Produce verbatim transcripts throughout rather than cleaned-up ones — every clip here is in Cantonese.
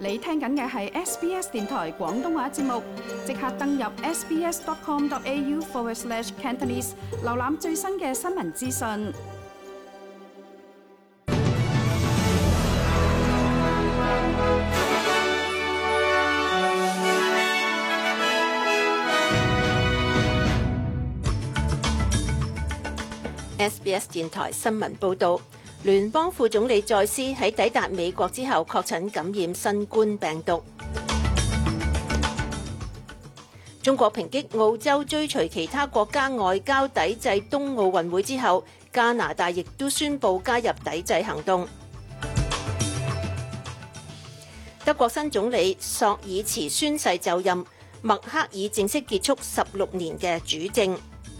你聽緊嘅係 S B S 電台廣東話節目，即刻登入 sbs.com.au forward slash Cantonese， 瀏覽最新嘅新聞資訊。 S B S 電台新聞報導，聯邦副總理再斯喺抵達美國之後確診感染新冠病毒。中國抨擊澳洲追隨其他國家外交抵制冬奧運會之後，加拿大亦都宣布加入抵制行動。德國新總理朔爾茨宣誓就任，默克爾正式結束十六年嘅主政。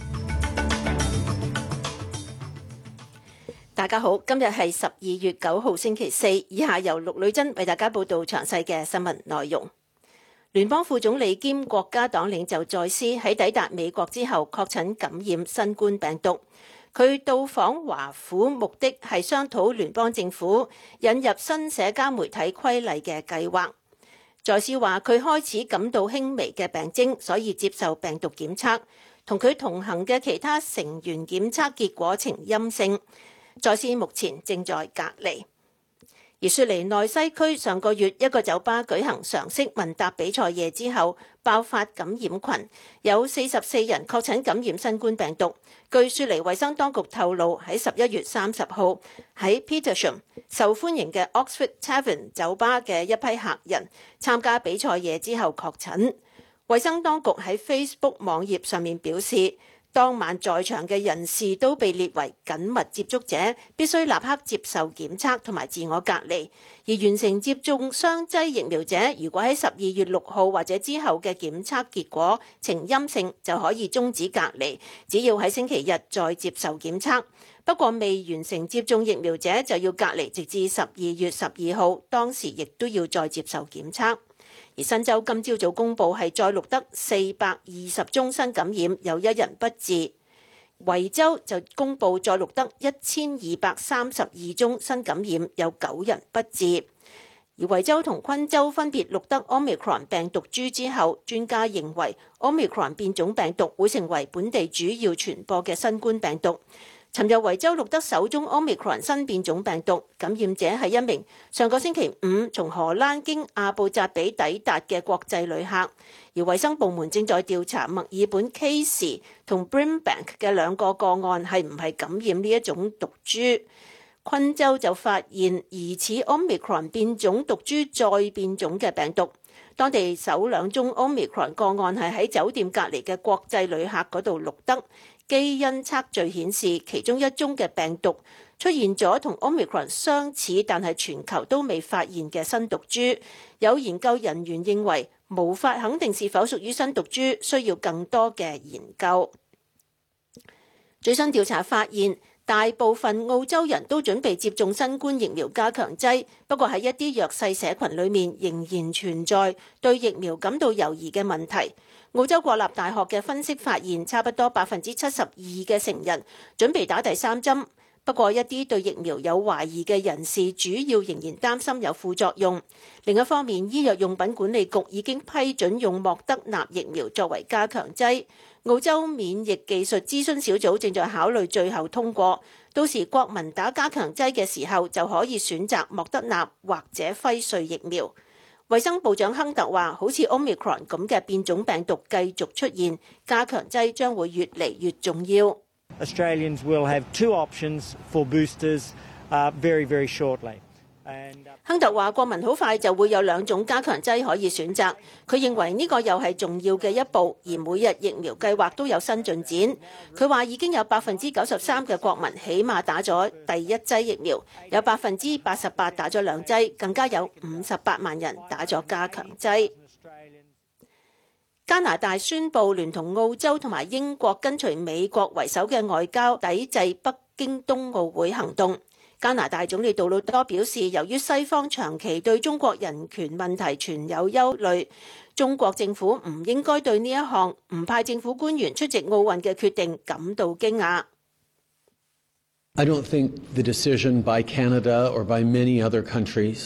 大家好，今日係十二月九號星期四，以下由陸女珍為大家報道詳細嘅新聞內容。聯邦副總理兼國家黨領袖再斯喺抵達美國之後確診感染新冠病毒，佢到訪華府目的係商討聯邦政府引入新社交媒體規例嘅計劃。再斯話佢開始感到輕微嘅病徵，所以接受病毒檢測，同佢同行嘅其他成員檢測結果呈陰性。再斯目前正在隔離。而雪梨內西區上個月一個酒吧舉行常識問答比賽夜之後爆發感染群，有四十四人確診感染新冠病毒。據雪梨衛生當局透露，喺十一月三十號喺 Petersham 受歡迎嘅 Oxford Tavern 酒吧嘅一批客人參加比賽夜之後確診。衛生當局喺 Facebook 網頁上面表示，當晚在場嘅人士都被列為緊密接觸者，必須立刻接受檢測同埋自我隔離。而完成接種雙劑疫苗者，如果喺十二月六號或者之後嘅檢測結果呈陰性，就可以終止隔離，只要喺星期日再接受檢測。不過未完成接種疫苗者就要隔離，直至十二月十二號，當時亦都要再接受檢測。而新州今朝早公布係再錄得四百二十宗新感染，有一人不治。維州就公布再錄得一千二百三十二宗新感染，有九人不治。而維州同昆州分別錄得 Omicron 病毒株之後，專家認為 Omicron 變種病毒會成為本地主要傳播嘅新冠病毒。尋日維州錄得首宗 Omicron 新變種病毒，感染者係一名上個星期五從荷蘭經阿布扎比抵達嘅國際旅客。而衛生部門正在調查墨爾本 Case 同 Brimbank 嘅兩個個案係唔係感染呢一種毒株。昆州就發現疑似 Omicron 變種毒株再變種嘅病毒。當地首兩宗 Omicron 個案係喺酒店隔離嘅國際旅客嗰度錄得。基因測序顯示，其中一宗嘅病毒出現咗同 Omicron 相似，但係全球都未發現嘅新毒株。有研究人員認為，無法肯定是否屬於新毒株，需要更多嘅研究。最新調查發現，大部分澳洲人都準備接種新冠疫苗加強劑，不過喺一啲弱勢社群裏面仍然存在對疫苗感到猶豫嘅問題。澳洲國立大學嘅分析發現，差不多百分之七十二嘅成人準備打第三針，不過一啲對疫苗有懷疑嘅人士，主要仍然擔心有副作用。另一方面，醫藥用品管理局已經批准用莫德納疫苗作為加強劑。澳洲免疫技術諮詢小組正在考慮最後通過，到時國民打加強劑嘅時候就可以選擇莫德納或者輝瑞疫苗。衛生部長亨特話，好似 Omicron 咁嘅變種病毒繼續出現，加強劑將會越嚟越重要。 Australians will have two options for boosters, uh, very, very shortly. And, uh... 亨特話，國民好快就會有兩種加強劑可以選擇。佢認為呢個又係重要嘅一步，而每日疫苗計劃都有新進展。佢話已經有百分之九十三嘅國民起碼打咗第一劑疫苗，有百分之八十八打咗兩劑，更加有五十八萬人打咗加強劑。加拿大宣布聯同澳洲同埋英國跟隨美國為首嘅外交抵制北京冬奧會行動。加拿大總理杜魯多表示，由於西方長期對中國人權問題存有憂慮，中國政府唔應該對呢一項唔派政府官員出席奧運嘅決定感到驚訝。 I don't think the decision by Canada or by many other countries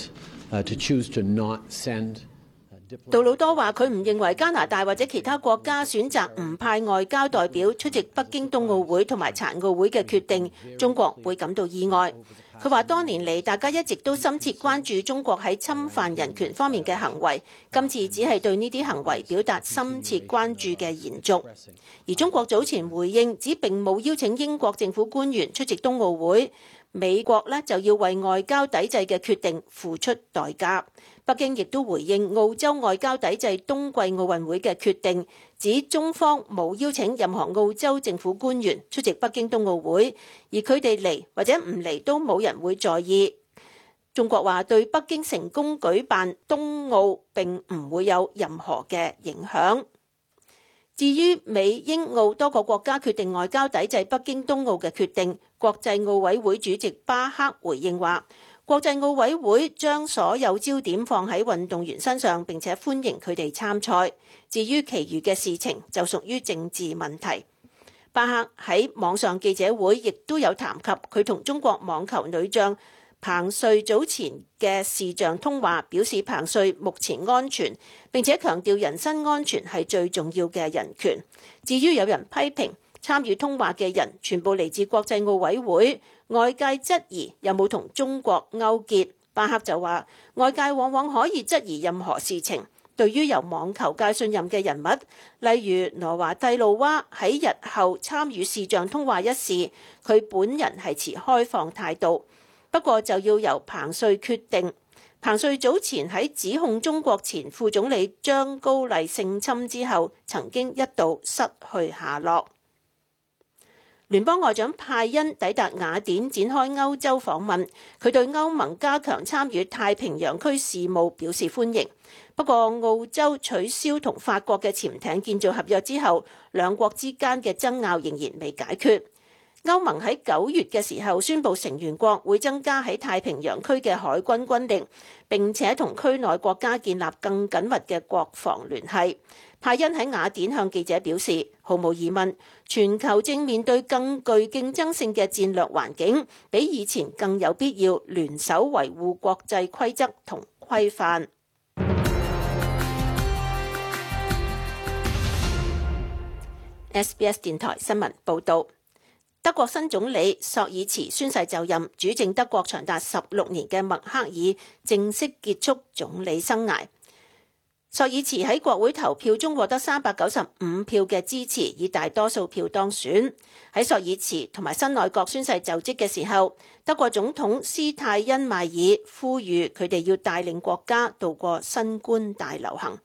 uh, to choose to not send。 杜魯多話：佢唔認為加拿大或者其他國家選擇唔派外交代表出席北京冬奧會同埋殘奧會嘅決定，中國會感到意外。佢話：多年嚟，大家一直都深切關注中國喺侵犯人權方面嘅行為，今次只係對呢啲行為表達深切關注嘅延續。而中國早前回應指並冇邀請英國政府官員出席冬奧會，美國呢就要為外交抵制嘅決定付出代價。北京亦都回應澳洲外交抵制冬季奧運會嘅決定，指中方冇邀請任何澳洲政府官員出席北京冬奧會，而佢哋嚟或者唔嚟都冇人會在意。中國話對北京成功舉辦冬奧並唔會有任何嘅影響。至於美英澳多個國家決定外交抵制北京冬奧嘅決定，國際奧委會主席巴克回應話：國際奧委會將所有焦點放喺運動員身上，並且歡迎佢哋參賽。至於其餘嘅事情就屬於政治問題。巴克喺網上記者會亦都有談及佢同中國網球女將彭帥早前嘅視像通話，表示彭帥目前安全，並且強調人身安全係最重要嘅人權。至於有人批評參與通話嘅人全部嚟自國際奧委會，外界質疑有冇同中國勾結，巴克就話外界往往可以質疑任何事情。對於由網球界信任嘅人物，例如羅華蒂魯娃喺日後參與視像通話一事，佢本人係持開放態度。不過就要由彭帥決定。彭帥早前喺指控中國前副總理張高麗性侵之後，曾經一度失去下落。聯邦外長派恩抵達雅典展開歐洲訪問，佢對歐盟加強參與太平洋區事務表示歡迎。不過澳洲取消同法國嘅潛艇建造合約之後，兩國之間嘅爭拗仍然未解決。歐盟喺九月嘅時候宣布成員國會增加喺太平洋區嘅海軍軍力，並且同區內國家建立更緊密嘅國防聯繫。派恩喺雅典向記者表示，毫無疑問，全球正面對更具競爭性嘅戰略環境，比以前更有必要聯手維護國際規則同規範。S B S 電台新聞報導。德國新總理朔爾茨宣誓就任，主政德國長達十六年嘅默克爾正式結束總理生涯。朔爾茨喺國會投票中獲得三百九十五票嘅支持，以大多數票當選。喺朔爾茨同埋新內閣宣誓就職嘅時候，德國總統施泰因邁爾呼籲佢哋要帶領國家渡過新冠大流行。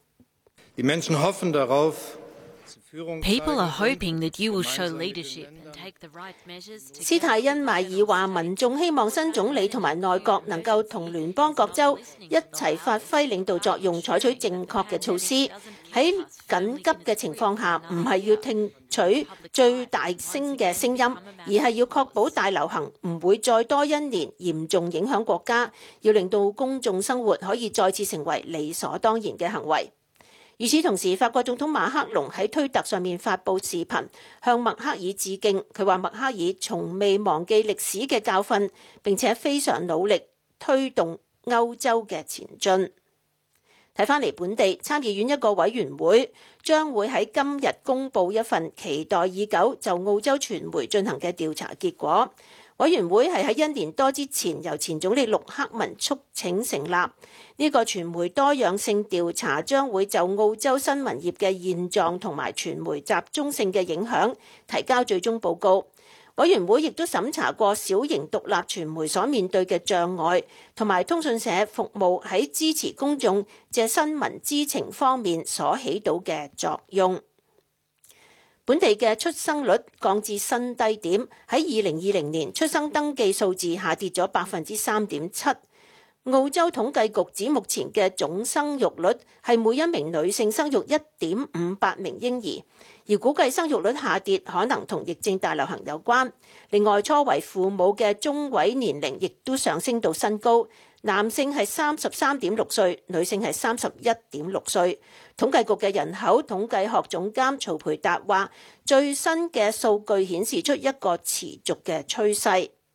People are hoping that you will show leadership and take the right measures. 施泰因邁爾話：民眾希望新總理同埋內閣能夠同聯邦各州一齊發揮領導作用，採取正確嘅措施。喺緊急嘅情況下，唔係要聽取最大聲嘅聲音，而係要確保大流行唔會再多一年嚴重影響國家，要令到公眾生活可以再次成為理所當然嘅行為。與此同時，法國總統馬克龍喺推特上面發布視頻，向默克爾致敬。佢話默克爾從未忘記歷史嘅教訓，並且非常努力推動歐洲嘅前進。睇返嚟本地，參議院一個委員會將會喺今日公布一份期待已久就澳洲傳媒進行嘅調查結果。委員會係喺一年多之前由前總理陸克文促請成立。呢個傳媒多樣性調查將會就澳洲新聞業嘅現狀同埋傳媒集中性嘅影響提交最終報告。委員會亦都審查過小型獨立傳媒所面對嘅障礙，同埋通訊社服務喺支持公眾借新聞知情方面所起到嘅作用。本地嘅出生率降至新低點，喺二零二零年出生登記數字下跌咗百分之三點七。澳洲統計局指目前嘅總生育率係每一名女性生育一點五八名嬰兒，而估計生育率下跌可能同疫症大流行有關。另外，初為父母嘅中位年齡亦都上升到新高，男性係三十三點六歲，女性係三十一點六歲。統計局嘅人口統計學總監曹培達話，最新嘅數據顯示出一個持續嘅趨勢。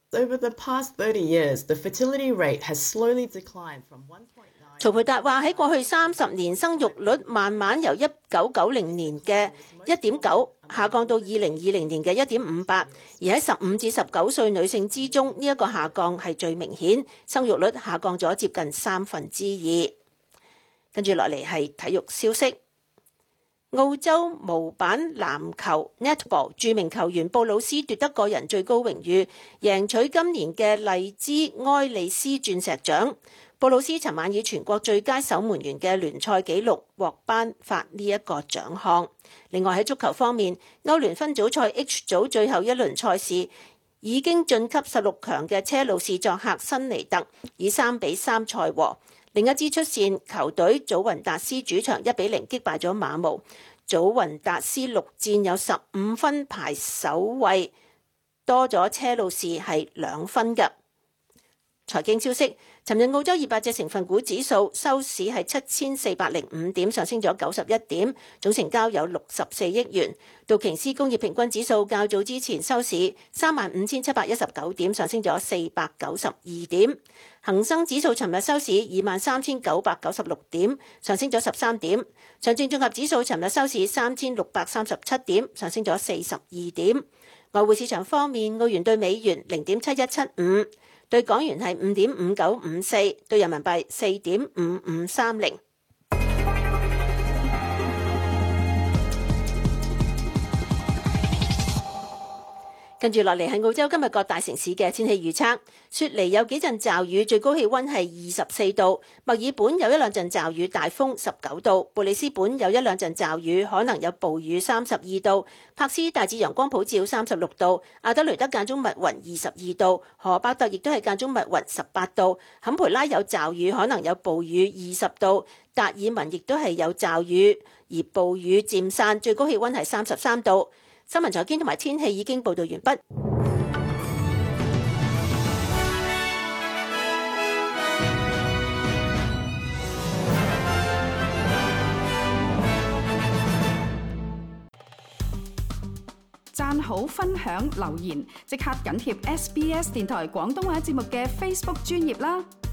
Over the past thirty years, the fertility rate has slowly declined from one point nine。 曹培達話喺過去三十年生育率慢慢由一九九零年嘅一點九下降到二零二零年嘅一點五八，而喺十五至十九歲女性之中，呢、這、一個下降係最明顯，生育率下降咗接近三分之二。跟住落嚟係體育消息。澳洲模板籃球 Netball 著名球員布魯斯奪得個人最高榮譽，贏取今年嘅荔枝埃利斯鑽石獎。布魯斯尋晚以全國最佳守門員嘅聯賽紀錄獲頒發呢一個獎項。另外喺足球方面，歐聯分組賽 H 組最後一輪賽事已經晉級十六強嘅車路士作客辛尼特，以三比三賽和。另一支出線球隊祖雲達斯主場一比零擊敗咗馬毛，祖雲達斯六戰有十五分排首位，多咗車路士係兩分嘅。財經消息，尋日澳洲二百隻成分股指數收市係七千四百零五點，上升咗九十一點，總成交有六十四億元。道瓊斯工業平均指數較早之前收市三萬五千七百一十九點，上升咗四百九十二點。恒生指數尋日收市二萬三千九百九十六點，上升咗十三點。上證綜合指數尋日收市三千六百三十七點，上升咗四十二點。外匯市場方面，澳元對美元零點七一七五。對港元係五點五九五四，對人民幣四點五五三零。跟住落嚟係澳洲今日各大城市嘅天氣預測。雪梨有幾陣驟雨，最高氣溫係二十四度；墨爾本有一兩陣驟雨，大風十九度；布里斯本有一兩陣驟雨，可能有暴雨三十二度；柏斯大致陽光普照三十六度；阿德雷德間中密雲二十二度；荷伯特亦都係間中密雲十八度；坎培拉有驟雨，可能有暴雨二十度；達爾文亦都係有驟雨，而暴雨漸散，最高氣溫係三十三度。新聞財經同埋天氣已經報道完畢。 讚好、分享、留言，即刻緊貼 S B S 電台廣東話節目嘅 Facebook 專頁啦！